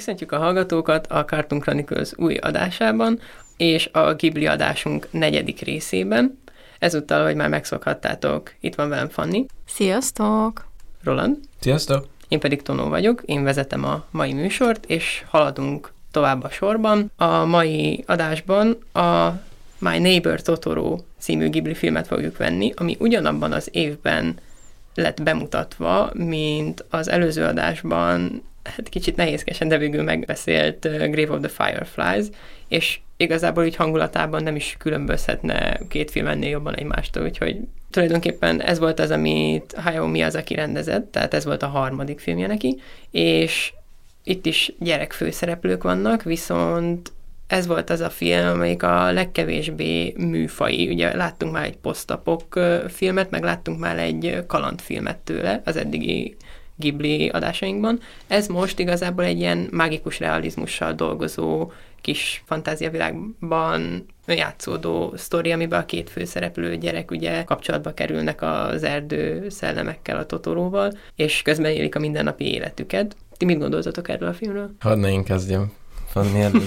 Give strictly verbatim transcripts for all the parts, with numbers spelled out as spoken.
Köszöntjük a hallgatókat a Cartoon Chronicles új adásában, és a Ghibli adásunk negyedik részében. Ezúttal, hogy már megszokhattátok, itt van velem Fanni. Sziasztok! Roland. Sziasztok! Én pedig Tonó vagyok, én vezetem a mai műsort, és haladunk tovább a sorban. A mai adásban a My Neighbor Totoro című Ghibli filmet fogjuk venni, ami ugyanabban az évben lett bemutatva, mint az előző adásban, hát kicsit nehézkesen, de végül megbeszélt uh, Grave of the Fireflies, és igazából így hangulatában nem is különbözhetne két film ennél jobban egymástól, úgyhogy tulajdonképpen ez volt az, amit Hayao Miyazaki rendezett, tehát ez volt a harmadik filmje neki, és itt is gyerek főszereplők vannak, viszont ez volt az a film, amelyik a legkevésbé műfai. Ugye láttunk már egy posztapok filmet, meg láttunk már egy kalandfilmet tőle az eddigi Ghibli adásainkban. Ez most igazából egy ilyen mágikus realizmussal dolgozó kis fantáziavilágban játszódó sztori, amiben a két főszereplő gyerek ugye kapcsolatba kerülnek az erdő szellemekkel, a Totoróval, és közben élik a mindennapi életüket. Ti mit gondoltatok erről a filmről? Hadd ne én kezdjem. Fanni, a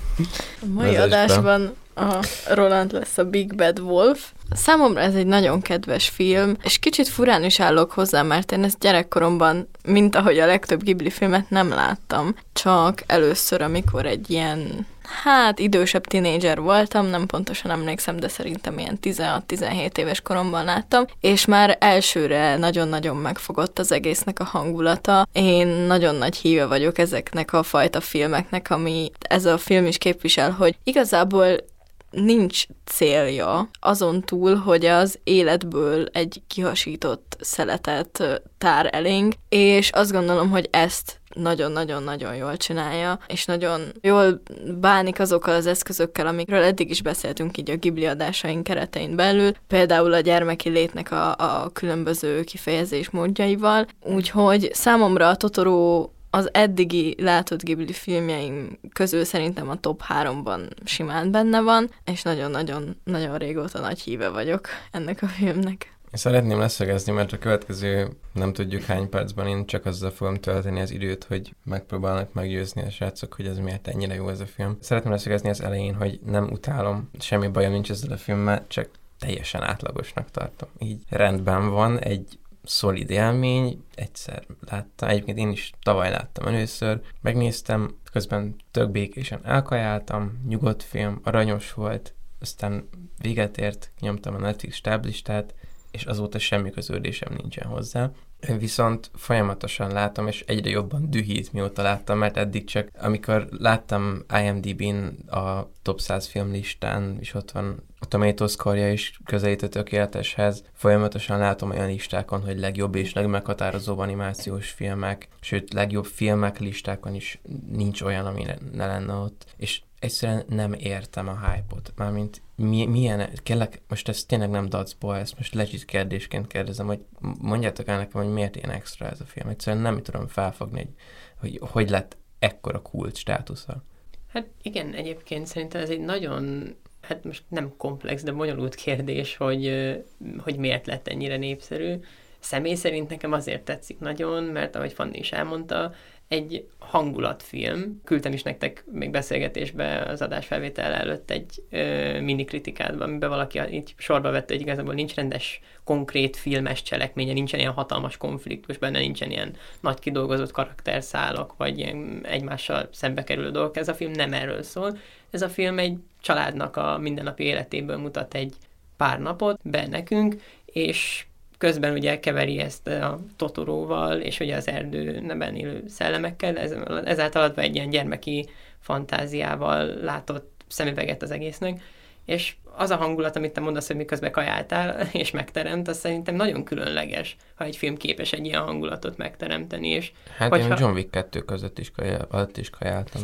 mai adásban a Roland lesz a Big Bad Wolf. Számomra ez egy nagyon kedves film, és kicsit furán is állok hozzá, mert én ezt gyerekkoromban, mint ahogy a legtöbb Ghibli filmet nem láttam, csak először, amikor egy ilyen, hát idősebb tinédzser voltam, nem pontosan emlékszem, de szerintem ilyen tizenhat-tizenhét éves koromban láttam, és már elsőre nagyon-nagyon megfogott az egésznek a hangulata. Én nagyon nagy híve vagyok ezeknek a fajta filmeknek, ami ez a film is képvisel, hogy igazából nincs célja azon túl, hogy az életből egy kihasított szeletet tár elénk, és azt gondolom, hogy ezt nagyon-nagyon-nagyon jól csinálja, és nagyon jól bánik azokkal az eszközökkel, amikről eddig is beszéltünk így a Ghibli adásaink keretein belül, például a gyermeki létnek a, a különböző kifejezés módjaival, úgyhogy számomra a Totoro az eddigi látott Ghibli filmjeim közül szerintem a top háromban simán benne van, és nagyon-nagyon nagyon régóta nagy híve vagyok ennek a filmnek. Én szeretném leszögezni, mert a következő nem tudjuk hány percben én csak azzal fogom tölteni az időt, hogy megpróbálnak meggyőzni a srácok, hogy ez miért ennyire jó ez a film. Szeretném leszögezni az elején, hogy nem utálom, semmi bajom nincs ezzel a filmmel, csak teljesen átlagosnak tartom. Így rendben van, egy szolid élmény, egyszer láttam, egyébként én is tavaly láttam először, megnéztem, közben tök békésen elkajáltam, nyugodt film, aranyos volt, aztán véget ért, nyomtam a Netflix stáblistát, és azóta semmi köződésem nincsen hozzá. Viszont folyamatosan látom, és egyre jobban dühít, mióta láttam, mert eddig csak, amikor láttam IMDb-n a top száz filmlistán, és ott van a Tomato Score-ja is közelít a tökéleteshez, folyamatosan látom olyan listákon, hogy legjobb és legmeghatározóbb animációs filmek, sőt, legjobb filmek listákon is nincs olyan, ami ne, ne lenne ott, és egyszerűen nem értem a hype-ot. Mármint mi, milyen, kérlek, most ez tényleg nem dacból, ezt most legit kérdésként kérdezem, hogy mondjátok el nekem, hogy miért ilyen extra ez a film. Egyszerűen nem tudom felfogni, hogy hogy, hogy lett ekkora kult státusza. Hát igen, egyébként szerintem ez egy nagyon, hát most nem komplex, de bonyolult kérdés, hogy, hogy miért lett ennyire népszerű. Személy szerint nekem azért tetszik nagyon, mert ahogy Fanni is elmondta, egy hangulatfilm. Küldtem is nektek még beszélgetésbe az adásfelvétel előtt egy ö, mini kritikát, amiben valaki így sorba vette, hogy igazából nincs rendes, konkrét filmes cselekménye, nincsen ilyen hatalmas konfliktus benne, nincsen ilyen nagy kidolgozott karakterszálak, vagy ilyen egymással szembe kerülő dolgok. Ez a film nem erről szól. Ez a film egy családnak a mindennapi életéből mutat egy pár napot be nekünk, és közben ugye keveri ezt a Totoróval, és ugye az erdőben élő szellemekkel, ez, ezáltal adva egy ilyen gyermeki fantáziával látott szemüveget az egésznek, és az a hangulat, amit te mondasz, hogy miközben kajáltál, és megteremt, az szerintem nagyon különleges, ha egy film képes egy ilyen hangulatot megteremteni, és hát hogyha... én John Wick kettő között is, kajál, alatt is kajáltam.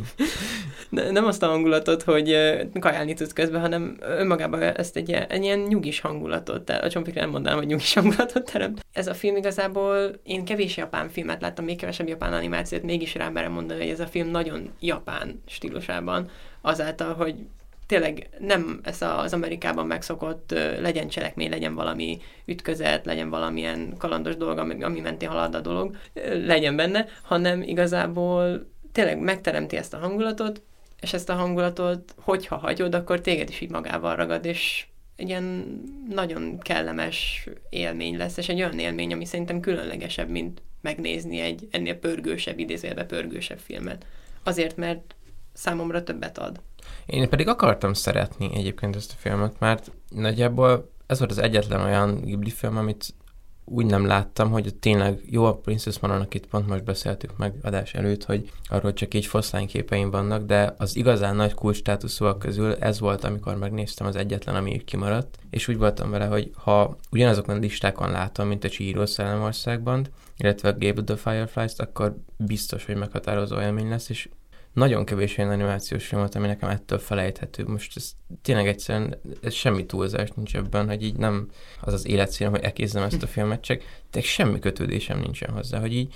De nem azt a hangulatot, hogy kajálni tudsz közben, hanem önmagában ezt egy, egy ilyen nyugis hangulatot, tehát a John Wickre nem mondanám, hogy nyugis hangulatot teremt. Ez a film igazából, én kevés japán filmet láttam, még kevesebb japán animációt, mégis rá merem mondani, hogy ez a film nagyon japán stílusában, azáltal, hogy tényleg nem ez az Amerikában megszokott, legyen cselekmény, legyen valami ütközet, legyen valamilyen kalandos dolog, ami, ami mentén halad a dolog, legyen benne, hanem igazából tényleg megteremti ezt a hangulatot, és ezt a hangulatot, hogyha hagyod, akkor téged is így magával ragad, és egy ilyen nagyon kellemes élmény lesz, és egy olyan élmény, ami szerintem különlegesebb, mint megnézni egy ennél pörgősebb, idézőjelbe pörgősebb filmet. Azért, mert számomra többet ad. Én pedig akartam szeretni egyébként ezt a filmet, mert nagyjából ez volt az egyetlen olyan Ghibli film, amit úgy nem láttam, hogy tényleg jó, a Princess Mononoke, itt pont most beszéltük meg adás előtt, hogy arról csak így foszlányképeim vannak, de az igazán nagy kulcsstátuszúak közül ez volt, amikor megnéztem, az egyetlen, ami így kimaradt, és úgy voltam vele, hogy ha ugyanazokon a listákon látom, mint a Chihiro Szellemországban, illetve a Gable the Fireflies-t, akkor biztos, hogy meghatározó élmény lesz, és nagyon kevés olyan animációs film volt, ami nekem ettől felejthető. Most ez tényleg egyszerűen ez semmi túlzás nincs ebben, hogy így nem az az életszínem, hogy elkézzem ezt a filmet, csak tényleg semmi kötődésem nincsen hozzá, hogy így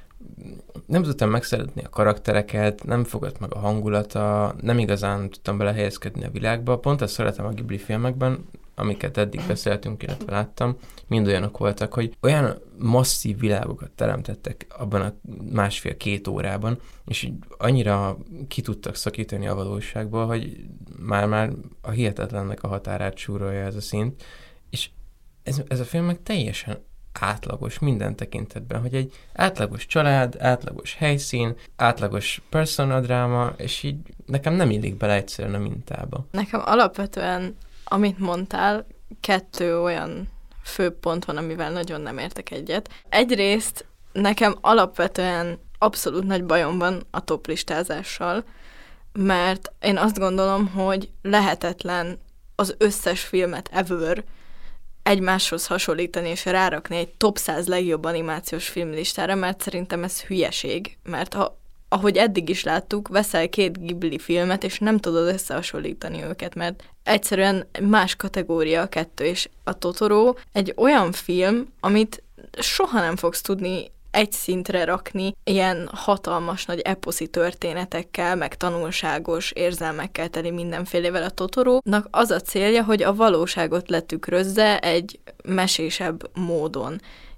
nem tudtam megszeretni a karaktereket, nem fogott meg a hangulata, nem igazán tudtam belehelyezkedni a világba. Pont ezt szeretem a Ghibli filmekben, amiket eddig beszéltünk, illetve láttam, mind olyanok voltak, hogy olyan masszív világokat teremtettek abban a másfél-két órában, és így annyira ki tudtak szakítani a valóságból, hogy már-már a hihetetlennek a határát súrolja ez a szint, és ez, ez a film meg teljesen átlagos minden tekintetben, hogy egy átlagos család, átlagos helyszín, átlagos personadráma, és így nekem nem illik bele egyszerűen a mintába. Nekem alapvetően, amit mondtál, kettő olyan fő pont van, amivel nagyon nem értek egyet. Egyrészt nekem alapvetően abszolút nagy bajom van a toplistázással, mert én azt gondolom, hogy lehetetlen az összes filmet ever egymáshoz hasonlítani és rárakni egy top száz legjobb animációs filmlistára, mert szerintem ez hülyeség, mert ha, ahogy eddig is láttuk, veszel két Ghibli filmet, és nem tudod összehasonlítani őket, mert egyszerűen más kategória a kettő, és a Totoro egy olyan film, amit soha nem fogsz tudni egy szintre rakni ilyen hatalmas nagy eposzi történetekkel, meg tanulságos érzelmekkel teli mindenfélevel. A Totorónak az a célja, hogy a valóságot letükrözze egy mesésebb módon.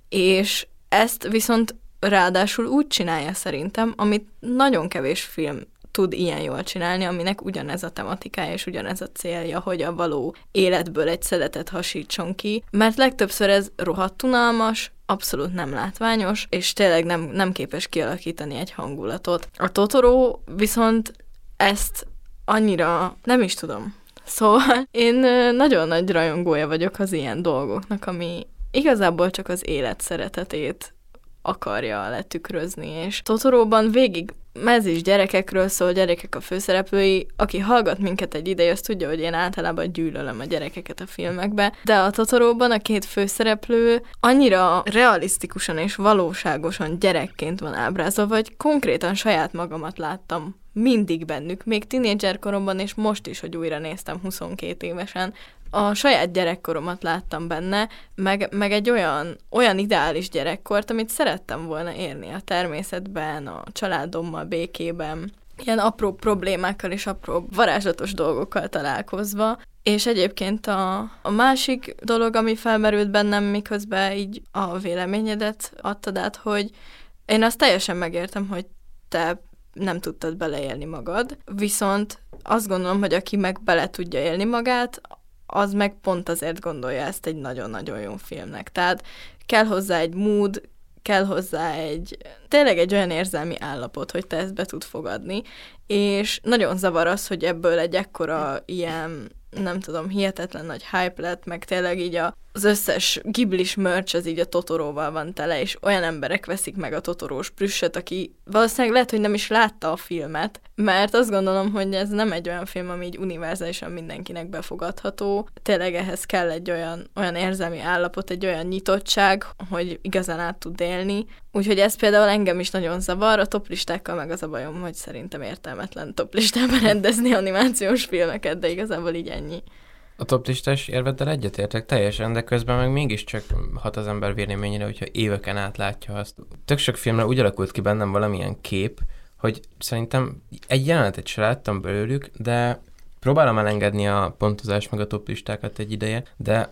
És ezt viszont ráadásul úgy csinálja szerintem, amit nagyon kevés film tud ilyen jól csinálni, aminek ugyanez a tematikája és ugyanez a célja, hogy a való életből egy szeletet hasítson ki, mert legtöbbször ez rohadt unalmas, abszolút nem látványos, és tényleg nem, nem képes kialakítani egy hangulatot. A Totoro viszont ezt annyira nem is tudom. Szóval én nagyon nagy rajongója vagyok az ilyen dolgoknak, ami igazából csak az élet szeretetét akarja letükrözni, és Totoróban végig ez is gyerekekről szól, gyerekek a főszereplői. Aki hallgat minket egy ideje, az tudja, hogy én általában gyűlölöm a gyerekeket a filmekbe, de a Totoróban a két főszereplő annyira realisztikusan és valóságosan gyerekként van ábrázolva, hogy konkrétan saját magamat láttam mindig bennük, még tinédzser koromban, és most is, hogy újra néztem huszonkét évesen, a saját gyerekkoromat láttam benne, meg, meg egy olyan, olyan ideális gyerekkort, amit szerettem volna érni a természetben, a családommal, békében, ilyen apró problémákkal és apró varázslatos dolgokkal találkozva. És egyébként a, a másik dolog, ami felmerült bennem, miközben így a véleményedet adtad át, hogy én azt teljesen megértem, hogy te nem tudtad beleélni magad, viszont azt gondolom, hogy aki meg bele tudja élni magát, az meg pont azért gondolja ezt egy nagyon-nagyon jó filmnek. Tehát kell hozzá egy mood, kell hozzá egy, tényleg egy olyan érzelmi állapot, hogy te ezt be tud fogadni, és nagyon zavar az, hogy ebből egy ekkora ilyen, nem tudom, hihetetlen nagy hype lett, meg tényleg így a, az összes Ghiblis merch az így a Totoróval van tele, és olyan emberek veszik meg a Totorós plüssöt, aki valószínűleg lehet, hogy nem is látta a filmet, mert azt gondolom, hogy ez nem egy olyan film, ami így univerzálisan mindenkinek befogadható. Tényleg ehhez kell egy olyan, olyan érzelmi állapot, egy olyan nyitottság, hogy igazán át tud élni. Úgyhogy ez például engem is nagyon zavar, a toplistákkal meg az a bajom, hogy szerintem értelmetlen toplistában rendezni animációs filmeket, de igazából így ennyi. A toplistás érveddel egyetértek teljesen, de közben meg mégiscsak hat az ember véleményére, hogyha éveken át látja azt. Tök sok filmre úgy alakult ki bennem valamilyen kép, hogy szerintem egy jelenetet se láttam belőlük, de próbálom elengedni a pontozást meg a toplistákat egy ideje, de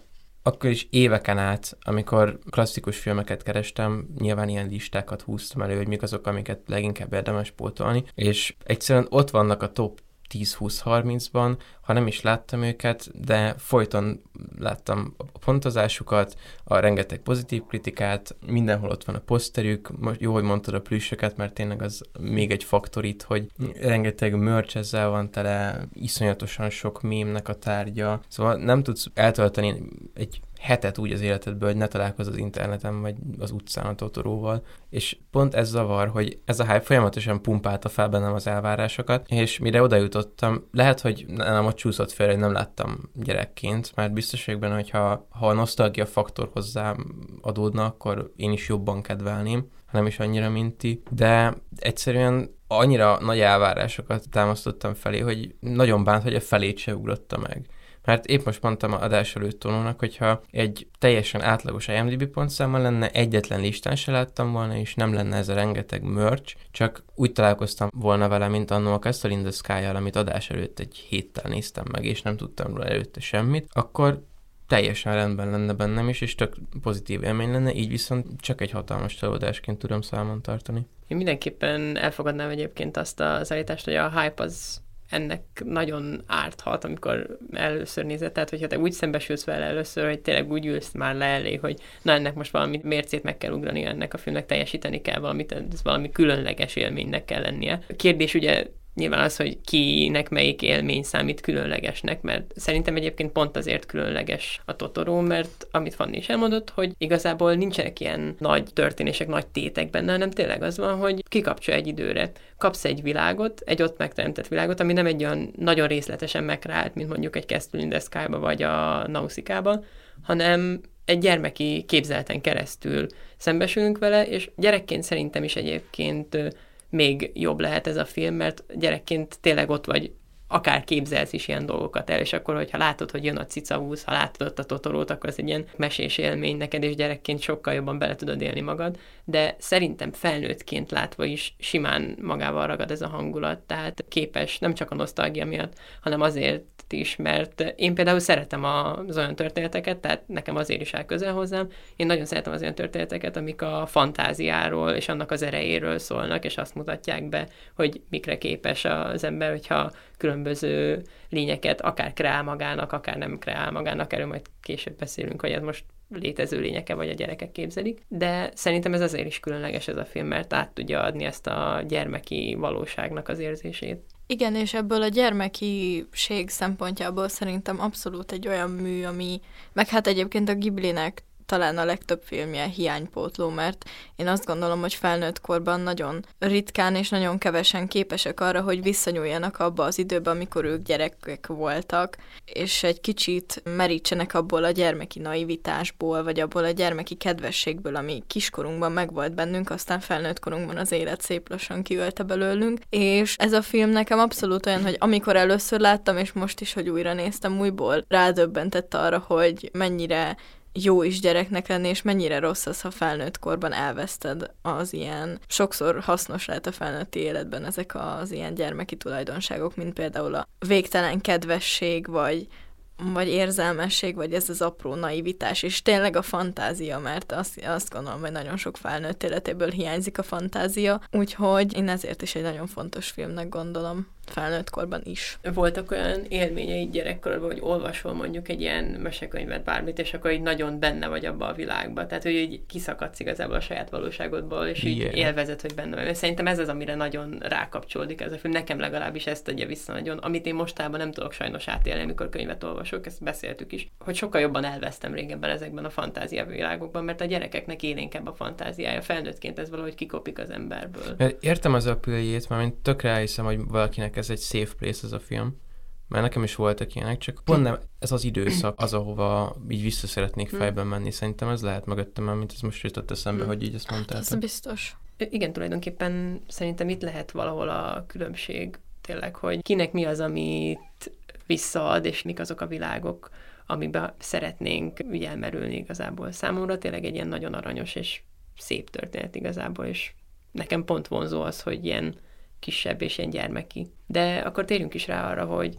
akkor is éveken át, amikor klasszikus filmeket kerestem, nyilván ilyen listákat húztam elő, hogy mik azok, amiket leginkább érdemes pótolni, és egyszerűen ott vannak a top tíz húsz harmincban, ha nem is láttam őket, de folyton láttam a pontozásukat, a rengeteg pozitív kritikát, mindenhol ott van a poszterük, most jó, hogy mondtad a plüssöket, mert tényleg az még egy faktor itt, hogy rengeteg merch ezzel van tele, iszonyatosan sok mémnek a tárgya, szóval nem tudsz eltölteni egy hetet úgy az életedből, hogy ne találkozz az interneten, vagy az utcán a Totoróval, és pont ez zavar, hogy ez a hype folyamatosan pumpálta fel bennem az elvárásokat, és mire oda jutottam, lehet, hogy nem ott csúszott fel, hogy nem láttam gyerekként, mert biztos vagyok benne, hogyha ha a nosztalgia faktor hozzám adódna, akkor én is jobban kedvelném, nem is annyira, mint ti, de egyszerűen annyira nagy elvárásokat támasztottam felé, hogy nagyon bánt, hogy a felét se ugrotta meg. Mert épp most mondtam a adás előtt Tonónak, hogyha egy teljesen átlagos I M D B pontszámmal lenne, egyetlen listán se láttam volna, és nem lenne ez a rengeteg merch, csak úgy találkoztam volna vele, mint annó a Castle in the Sky-jal, amit adás előtt egy héttel néztem meg, és nem tudtam róla előtte semmit, akkor teljesen rendben lenne bennem is, és tök pozitív élmény lenne, így viszont csak egy hatalmas csalódásként tudom számon tartani. Én mindenképpen elfogadnám egyébként azt az állítást, hogy a hype az ennek nagyon árthat, amikor először nézed, tehát hogyha te úgy szembesülsz vele először, hogy tényleg úgy ülsz már le elé, hogy na ennek most valami mércét meg kell ugrani, ennek a filmnek teljesíteni kell valamit, ez valami különleges élménynek kell lennie. A kérdés ugye nyilván az, hogy kinek melyik élmény számít különlegesnek, mert szerintem egyébként pont azért különleges a Totoro, mert amit Fanni is elmondott, hogy igazából nincsenek ilyen nagy történések, nagy tétek benne, hanem tényleg az van, hogy kikapcsol egy időre. Kapsz egy világot, egy ott megteremtett világot, ami nem egy olyan nagyon részletesen megrált, mint mondjuk egy Castle in the Sky-ba vagy a Nausicaa-ba, hanem egy gyermeki képzeleten keresztül szembesülünk vele, és gyerekként szerintem is egyébként még jobb lehet ez a film, mert gyerekként tényleg ott vagy, akár képzelsz is ilyen dolgokat el, és akkor, hogyha látod, hogy jön a cicahúz, ha látod ott a Totorót, akkor ez egy ilyen mesés élmény neked, és gyerekként sokkal jobban bele tudod élni magad, de szerintem felnőttként látva is simán magával ragad ez a hangulat, tehát képes nem csak a nosztalgia miatt, hanem azért is, mert én például szeretem az olyan történeteket, tehát nekem azért is áll közel hozzám, én nagyon szeretem az olyan történeteket, amik a fantáziáról és annak az erejéről szólnak, és azt mutatják be, hogy mikre képes az ember, hogyha különböző lényeket akár kreál magának, akár nem kreál magának, erről majd később beszélünk, hogy ez most létező lényeke, vagy a gyerekek képzelik. De szerintem ez azért is különleges ez a film, mert át tudja adni ezt a gyermeki valóságnak az érzését. Igen, és ebből a gyermekiség szempontjából szerintem abszolút egy olyan mű, ami, meg hát egyébként a Ghiblinek talán a legtöbb filmje hiánypótló, mert én azt gondolom, hogy felnőtt korban nagyon ritkán és nagyon kevesen képesek arra, hogy visszanyúljanak abba az időbe, amikor ők gyerekek voltak, és egy kicsit merítsenek abból a gyermeki naivitásból, vagy abból a gyermeki kedvességből, ami kiskorunkban megvolt bennünk, aztán felnőtt korunkban az élet szép lassan kiölte belőlünk, és ez a film nekem abszolút olyan, hogy amikor először láttam, és most is, hogy újra néztem, újból rádöbbentett arra, hogy mennyire jó is gyereknek lenni, és mennyire rossz az, ha felnőtt korban elveszted az ilyen, sokszor hasznos lehet a felnőtti életben ezek az ilyen gyermeki tulajdonságok, mint például a végtelen kedvesség, vagy vagy érzelmesség, vagy ez az apró naivitás, és tényleg a fantázia, mert azt, azt gondolom, hogy nagyon sok felnőtt életéből hiányzik a fantázia, úgyhogy én ezért is egy nagyon fontos filmnek gondolom, felnőtt korban is. Voltak olyan élményeid gyerekkorodban, hogy olvasol mondjuk egy ilyen mesekönyvet, bármit, és akkor így nagyon benne vagy abba a világba. Tehát, hogy így kiszakadsz igazából a saját valóságodból, és így yeah. élvezed, hogy benne vagy. Szerintem ez az, amire nagyon rákapcsolódik ez a film. Nekem legalábbis ezt adja vissza nagyon, amit én mostában nem tudok sajnos átélni, amikor könyvet olvasok, ezt beszéltük is, hogy sokkal jobban elvesztem régebben ezekben a fantázia világokban, mert a gyerekeknek élénkebb a fantáziája. Felnőttként ez valahogy kikopik az emberből. Értem az apüljét, mert én tökre elhiszem, hogy valakinek ez egy safe place ez a film, mert nekem is voltak ilyenek, csak pont nem ez az időszak az, ahova így vissza szeretnék fejben menni. Szerintem ez lehet mögöttem, mint ez most jutott eszembe, hogy így ezt mondtál. Ez biztos. Igen, tulajdonképpen szerintem itt lehet valahol a különbség tényleg, hogy kinek mi az, amit visszaad, és mik azok a világok, amiben szeretnénk ugye elmerülni igazából. Számomra tényleg egy ilyen nagyon aranyos és szép történet igazából, és nekem pont vonzó az, hogy ilyen kisebb és ilyen gyermeki. De akkor térjünk is rá arra, hogy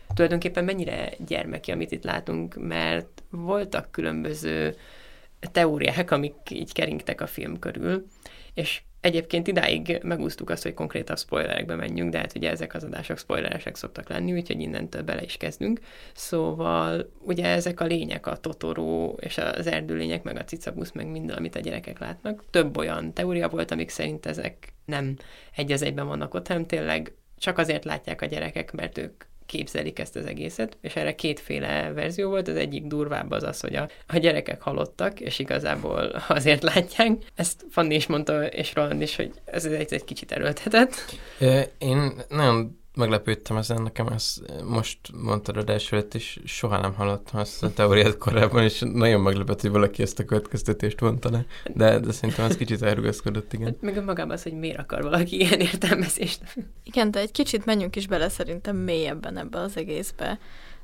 tulajdonképpen mennyire gyermeki, amit itt látunk, mert voltak különböző teóriák, amik így keringtek a film körül, és egyébként idáig megúsztuk azt, hogy konkrétabb spoilerekbe menjünk, de hát ugye ezek az adások spoileresek szoktak lenni, úgyhogy innentől bele is kezdünk. Szóval ugye ezek a lények, a Totoro és az erdőlények, meg a cicabusz, meg minden, amit a gyerekek látnak. Több olyan teória volt, amik szerint ezek nem egy az egyben vannak ott, hanem tényleg csak azért látják a gyerekek, mert ők képzelik ezt az egészet, és erre kétféle verzió volt, az egyik durvább az az, hogy a, a gyerekek halottak, és igazából azért látják. Ezt Fanni is mondta, és Roland is, hogy ez egy, egy kicsit erőltetett. Én nagyon meglepődtem ezen, nekem ezt most mondtad a adás előtt, és soha nem hallottam ezt a teóriát korábban, és nagyon meglepett, hogy valaki ezt a következtetést vonta le, de, de szerintem ez kicsit elrugaszkodott, igen. Meg magában az, hogy miért akar valaki ilyen értelmezést. Igen, de egy kicsit menjünk is bele szerintem mélyebben ebbe az egészbe,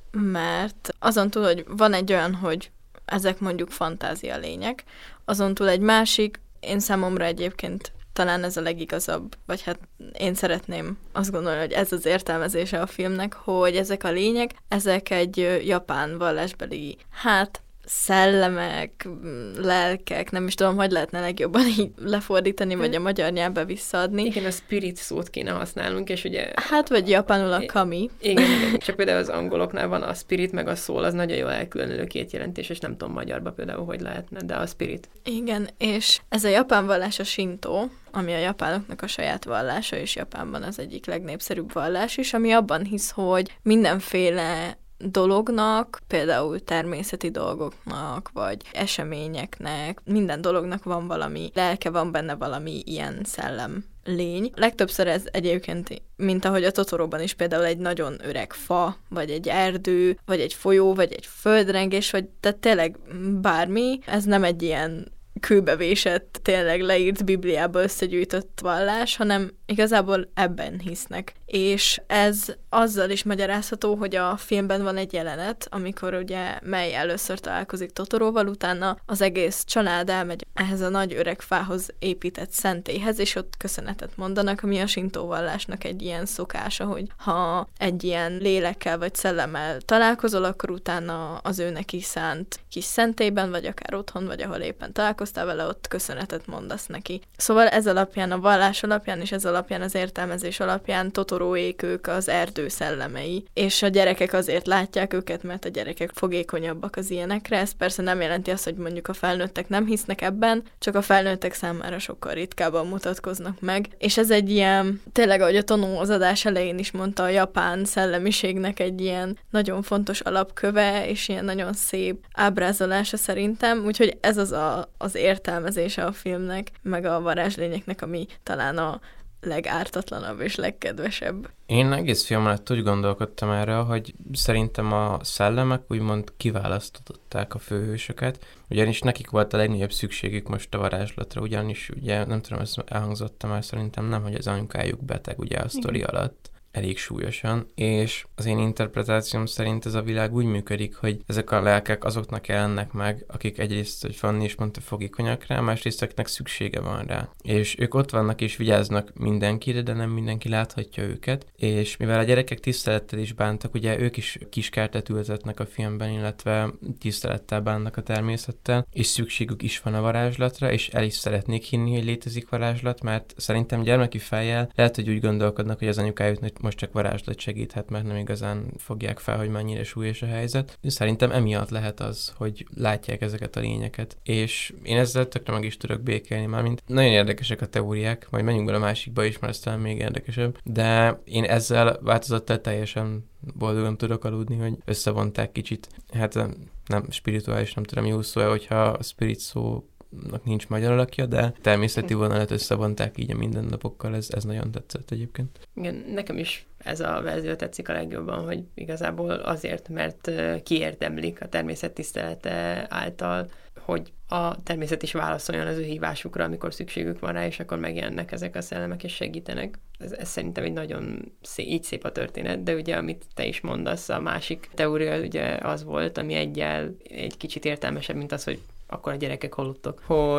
mert azon túl, hogy van egy olyan, hogy ezek mondjuk fantázia lények, azon túl egy másik, én számomra egyébként talán ez a legigazabb, vagy hát én szeretném azt gondolni, hogy ez az értelmezése a filmnek, hogy ezek a lények, ezek egy japán vallásbeli, hát szellemek, lelkek, nem is tudom, hogy lehetne legjobban így lefordítani, vagy a magyar nyelvbe visszaadni. Igen, a spirit szót kéne használnunk, és ugye... Hát, vagy japánul a kami. Igen, igen, csak például az angoloknál van a spirit, meg a soul, az nagyon jól elkülönülő két jelentés, és nem tudom magyarba például, hogy lehetne, de a spirit. Igen, és ez a japán vallás a Shintó, ami a japánoknak a saját vallása, és Japánban az egyik legnépszerűbb vallás is, ami abban hisz, hogy mindenféle dolognak, például természeti dolgoknak, vagy eseményeknek, minden dolognak van valami lelke, van benne valami ilyen szellem lény. Legtöbbször ez egyébként, mint ahogy a Totoróban is például egy nagyon öreg fa, vagy egy erdő, vagy egy folyó, vagy egy földrengés, vagy tehát tényleg bármi, ez nem egy ilyen kőbevésett, tényleg leírt Bibliába összegyűjtött vallás, hanem igazából ebben hisznek. És ez azzal is magyarázható, hogy a filmben van egy jelenet, amikor ugye Mei először találkozik Totoróval, utána az egész család elmegy ehhez a nagy öreg fához épített szentélyhez, és ott köszönetet mondanak, ami a sintó vallásnak egy ilyen szokása, hogy ha egy ilyen lélekkel vagy szellemmel találkozol, akkor utána az ő neki szánt kis szentélyben, vagy akár otthon, vagy ahol éppen találkoztál vele, ott köszönetet mondasz neki. Szóval ez alapján, a vallás alapján, és ez alapján, az értelmezés alapján Totoróék ők az erdő szellemei, és a gyerekek azért látják őket, mert a gyerekek fogékonyabbak az ilyenekre. Ez persze nem jelenti azt, hogy mondjuk a felnőttek nem hisznek ebben, csak a felnőttek számára sokkal ritkábban mutatkoznak meg. És ez egy ilyen, tényleg, ahogy a Tonó az adás elején is mondta, a japán szellemiségnek egy ilyen nagyon fontos alapköve, és ilyen nagyon szép ábrázolása szerintem, úgyhogy ez az a, az értelmezése a filmnek, meg a varázslényeknek, ami talán a legártatlanabb és legkedvesebb. Én egész film alatt úgy gondolkodtam erre, hogy szerintem a szellemek úgymond kiválasztották a főhősöket, ugyanis nekik volt a legnagyobb szükségük most a varázslatra, ugyanis ugye nem tudom, ezt elhangzott már, szerintem nem, hogy az anyukájuk beteg ugye a sztori alatt, elég súlyosan, és az én interpretációm szerint ez a világ úgy működik, hogy ezek a lelkek azoknak jelennek meg, akik egyrészt, hogy Fanni is mondta, fogékonyak rá, másrészt akiknek szüksége van rá. És ők ott vannak és vigyáznak mindenkire, de nem mindenki láthatja őket, és mivel a gyerekek tisztelettel is bántak, ugye ők is kiskertet ültetnek a filmben, illetve tisztelettel bánnak a természettel, és szükségük is van a varázslatra, és el is szeretnék hinni, hogy létezik varázslat, mert szerintem gyermeki fejjel lehet, hogy úgy gondolkodnak, hogy az anyukájuknak most csak varázslat segíthet, mert nem igazán fogják fel, hogy mennyire súlyos a helyzet. Szerintem emiatt lehet az, hogy látják ezeket a lényeket. És én ezzel tökre meg is tudok békélni, mármint nagyon érdekesek a teóriák, majd menjünk bele a másikba is, mert aztán még érdekesebb. De én ezzel változattal teljesen boldogan tudok aludni, hogy összevonták kicsit. Hát nem spirituális, nem tudom jó szó, hogyha a spirit szó nincs magyar alakja, de természeti vonalat összevonták így a mindennapokkal, ez, ez nagyon tetszett egyébként. Igen, nekem is ez a verzió tetszik a legjobban, hogy igazából azért, mert kiérdemlik a természet tisztelete által, hogy a természet is válaszoljon az ő hívásukra, amikor szükségük van rá, és akkor megjelennek ezek a szellemek, és segítenek. Ez, ez szerintem egy nagyon szép, így szép a történet, de ugye, amit te is mondasz, a másik teória ugye az volt, ami egyel egy kicsit értelmesebb, mint az, hogy akkor a gyerekek halottak, hogy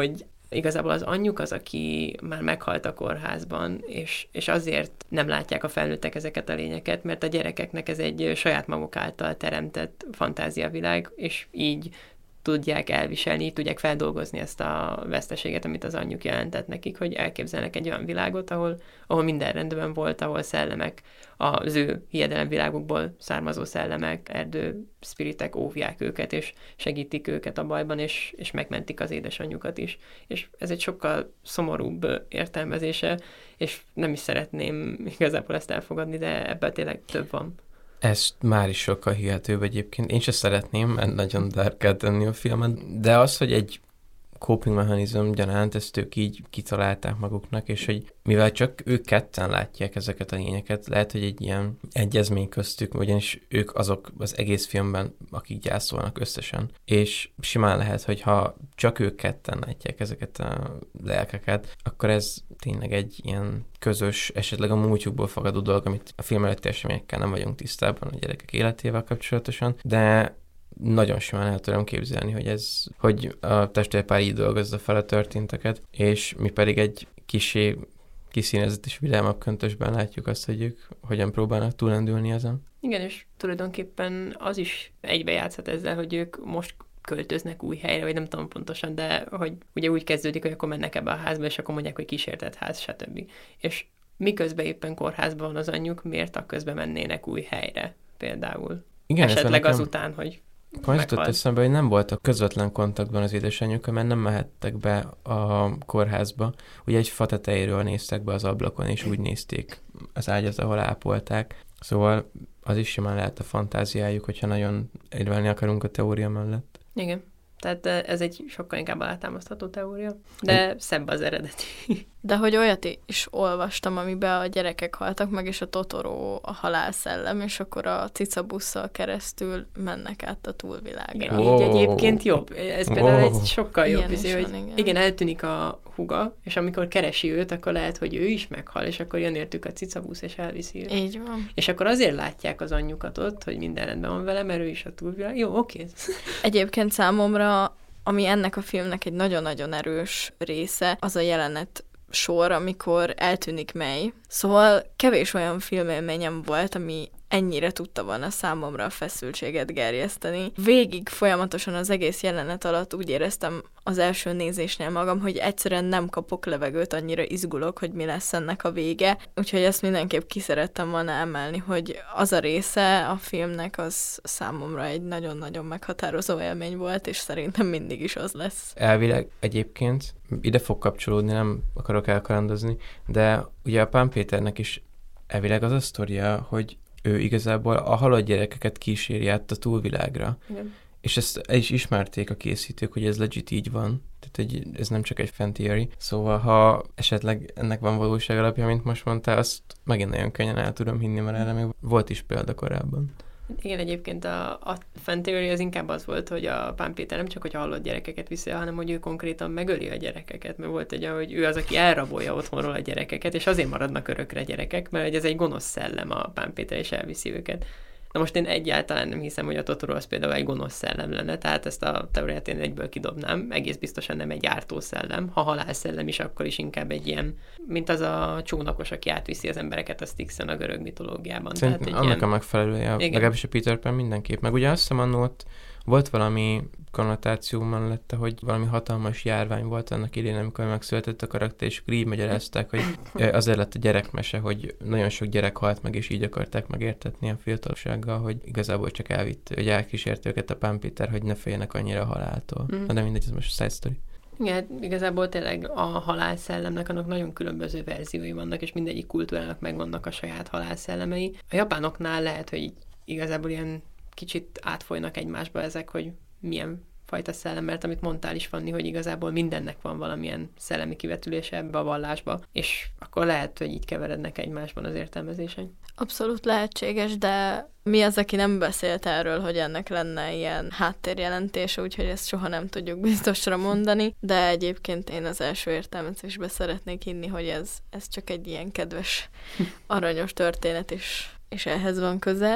igazából az anyjuk az, aki már meghalt a kórházban, és, és azért nem látják a felnőttek ezeket a lényeket, mert a gyerekeknek ez egy saját maguk által teremtett fantáziavilág, és így tudják elviselni, így tudják feldolgozni ezt a veszteséget, amit az anyjuk jelentett nekik, hogy elképzelnek egy olyan világot, ahol, ahol minden rendben volt, ahol szellemek, az ő hiedelemvilágukból származó szellemek, erdő spiritek óvják őket, és segítik őket a bajban, és, és megmentik az édesanyjukat is. És ez egy sokkal szomorúbb értelmezése, és nem is szeretném igazából ezt elfogadni, de ebből tényleg több van. Ez már is sokkal hihetőbb egyébként. Én sem szeretném, mert nagyon dark kell tenni a filmet, de az, hogy egy coping mechanizm gyanánt, ezt ők így kitalálták maguknak, és hogy mivel csak ők ketten látják ezeket a lényeket, lehet, hogy egy ilyen egyezmény köztük, ugyanis ők azok az egész filmben, akik gyászolnak összesen, és simán lehet, hogy ha csak ők ketten látják ezeket a lelkeket, akkor ez tényleg egy ilyen közös, esetleg a múltjukból fakadó dolog, amit a film előtti eseményekkel nem vagyunk tisztában a gyerekek életével kapcsolatosan, de nagyon simán el tudom képzelni, hogy ez, hogy a testvérpár így dolgozza fel a történteket, és mi pedig egy kisé kiszínezett és vidámabb köntösben látjuk azt, hogy ők hogyan próbálnak túlendülni ezen. Igen, és tulajdonképpen az is egybejátszhat ezzel, hogy ők most költöznek új helyre, vagy nem tudom pontosan, de hogy ugye úgy kezdődik, hogy akkor mennek ebbe a házba, és akkor mondják, hogy kísértett ház, stb. És miközben éppen kórházban van az anyjuk, miért akközben mennének új helyre például? Igen, esetleg azután, hogy Akkor jutott eszembe, hogy nem voltak közvetlen kontaktban az édesanyjukkal, mert nem mehettek be a kórházba. Ugye egy fa tetejéről néztek be az ablakon, és úgy nézték az ágyat, ahol ápolták. Szóval az is simán lehet a fantáziájuk, hogyha nagyon érvelni akarunk a teória mellett. Igen. Tehát ez egy sokkal inkább alátámasztható teória, de Én... szebb az eredeti. De hogy olyat is olvastam, amiben a gyerekek haltak meg, és a Totoro a halálszellem, és akkor a cicabusszal keresztül mennek át a túlvilágra. Oh. Így egyébként jobb. Ez például oh. egy sokkal jobb izé, hogy van, igen. igen, eltűnik a húga, és amikor keresi őt, akkor lehet, hogy ő is meghal, és akkor jön értük a cicabusz, és elviszi őt. Így van. És akkor azért látják az anyjukat ott, hogy minden rendben van vele, mert ő is a túlvilág. Jó, oké. Egyébként számomra, ami ennek a filmnek egy nagyon-nagyon erős része, az a jelenet sor, amikor eltűnik Mei. Szóval kevés olyan filmélményem volt, ami ennyire tudta volna számomra a feszültséget gerjeszteni. Végig folyamatosan az egész jelenet alatt úgy éreztem az első nézésnél magam, hogy egyszerűen nem kapok levegőt, annyira izgulok, hogy mi lesz ennek a vége. Úgyhogy ezt mindenképp ki szerettem volna emelni, hogy az a része a filmnek az számomra egy nagyon-nagyon meghatározó élmény volt, és szerintem mindig is az lesz. Elvileg egyébként ide fog kapcsolódni, nem akarok elkalandozni, de ugye a Pán Péternek is elvileg az a sztoria, hogy ő igazából a halott gyerekeket kíséri át a túlvilágra. Igen. És ezt el is ismerték a készítők, hogy ez legit így van. Tehát egy, ez nem csak egy fan theory. Szóval, ha esetleg ennek van valóság alapja, mint most mondtál, azt megint nagyon könnyen el tudom hinni, mert erre még volt is példa korábban. Igen, egyébként a, a fan theory az inkább az volt, hogy a Pán Péter nem csak, hogy halott gyerekeket viszi, hanem hogy ő konkrétan megöli a gyerekeket, mert volt egy, hogy ő az, aki elrabolja otthonról a gyerekeket, és azért maradnak örökre gyerekek, mert ez egy gonosz szellem a Pán Péter, és elviszi őket. Na most én egyáltalán nem hiszem, hogy a Totoro az például egy gonosz szellem lenne, tehát ezt a teóriát én egyből kidobnám, egész biztosan nem egy ártó szellem, ha halálszellem is, akkor is inkább egy ilyen, mint az a csónakos, aki átviszi az embereket a Styxen a görög mitológiában. Szerintem annak ilyen... a megfelelője, legalábbis a Peter Pan mindenképp, meg ugye azt hiszem annó ott volt valami konnotáció mellette, hogy valami hatalmas járvány volt annak idén, amikor megszületett a karakter, és így magyarázták, hogy azért lett a gyerekmese, hogy nagyon sok gyerek halt meg, és így akarták megértetni a fiatalsággal, hogy igazából csak elvitt, hogy elkísért őket a Pán Péter, hogy ne féljenek annyira a haláltól. Mm. De mindegy, ez most side story. Igen, igazából tényleg a halálszellemnek annak nagyon különböző verziói vannak, és mindegyik kultúrának megvannak a saját halálszellemei. A japánoknál lehet, hogy igazából ilyen kicsit átfolynak egymásba ezek, hogy milyen fajta szellem, mert amit mondtál is, Fanni, hogy igazából mindennek van valamilyen szellemi kivetülése ebbe a vallásba, és akkor lehet, hogy így keverednek egymásban az értelmezések. Abszolút lehetséges, de mi az, aki nem beszélt erről, hogy ennek lenne ilyen háttérjelentése, úgyhogy ezt soha nem tudjuk biztosra mondani, de egyébként én az első értelmezésben szeretnék hinni, hogy ez, ez csak egy ilyen kedves, aranyos történet, és, és ehhez van köze.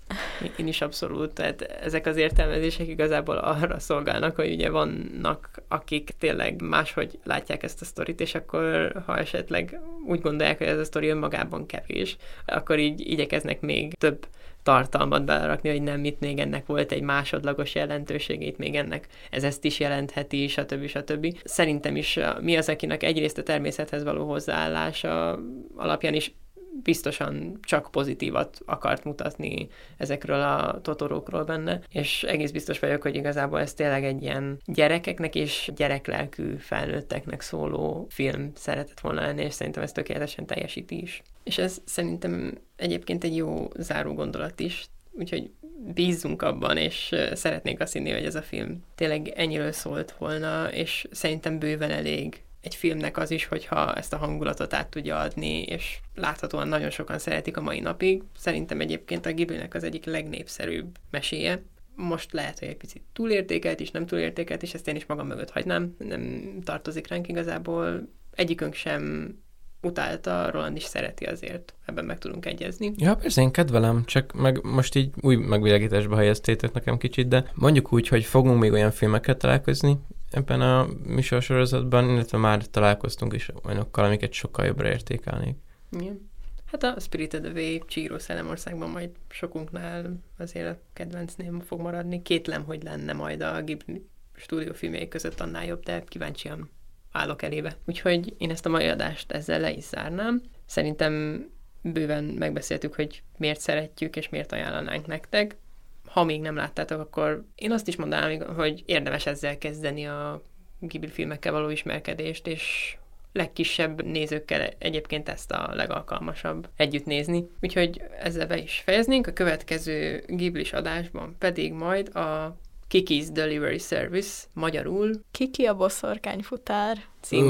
Én is abszolút, tehát ezek az értelmezések igazából arra szolgálnak, hogy ugye vannak, akik tényleg máshogy látják ezt a sztorit, és akkor ha esetleg úgy gondolják, hogy ez a sztori önmagában kevés, akkor így igyekeznek még több tartalmat belerakni, hogy nem, itt még ennek volt egy másodlagos jelentőségét, még ennek ez ezt is jelentheti, stb. stb. Szerintem is mi az, akinek egyrészt a természethez való hozzáállása alapján is biztosan csak pozitívat akart mutatni ezekről a Totorókról benne, és egész biztos vagyok, hogy igazából ez tényleg egy ilyen gyerekeknek és gyereklelkű felnőtteknek szóló film szeretett volna lenni, és szerintem ez tökéletesen teljesíti is. És ez szerintem egyébként egy jó záró gondolat is, úgyhogy bízzunk abban, és szeretnék azt hinni, hogy ez a film tényleg ennyiről szólt volna, és szerintem bőven elég egy filmnek az is, hogyha ezt a hangulatot át tudja adni, és láthatóan nagyon sokan szeretik a mai napig. Szerintem egyébként a Ghiblinek az egyik legnépszerűbb meséje. Most lehet, hogy egy picit túlértékelt is, nem túlértékelt, és ezt én is magam mögött hagynám, nem tartozik ránk igazából. Egyikünk sem utálta, Roland is szereti, azért ebben meg tudunk egyezni. Ja, persze, én kedvelem, csak meg most így új megvilágításba helyeztétek nekem kicsit, de mondjuk úgy, hogy fogunk még olyan filmekkel találkozni ebben a műsorsorozatban, illetve már találkoztunk is olyanokkal, amiket sokkal jobbra értékelnék. Igen. Hát a Spirited Away, Chihiro Szellemországban majd sokunknál azért a kedvencném fog maradni. Kétlem, hogy lenne majd a Ghibli stúdiófilmjei között annál jobb, de kíváncsian állok elébe. Úgyhogy én ezt a mai adást ezzel le is zárnám. Szerintem bőven megbeszéltük, hogy miért szeretjük és miért ajánlanánk nektek. Ha még nem láttátok, akkor én azt is mondanám, hogy érdemes ezzel kezdeni a Ghibli filmekkel való ismerkedést, és legkisebb nézőkkel egyébként ezt a legalkalmasabb együtt nézni. Úgyhogy ezzel be is fejeznénk. A következő Ghiblis adásban pedig majd a Kiki's Delivery Service, magyarul Kiki a boszorkányfutár című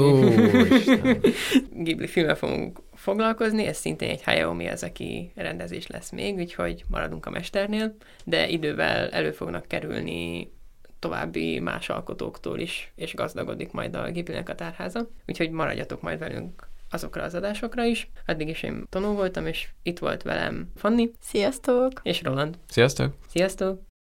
oh, Ghibli filmmel fogunk foglalkozni, ez szintén egy Hayao Miyazaki rendezés lesz még, úgyhogy maradunk a mesternél, de idővel elő fognak kerülni további más alkotóktól is, és gazdagodik majd a Ghiblinek a tárháza, úgyhogy maradjatok majd velünk azokra az adásokra is. Addig is én Tonó voltam, és itt volt velem Fanni. Sziasztok! És Roland. Sziasztok! Sziasztok!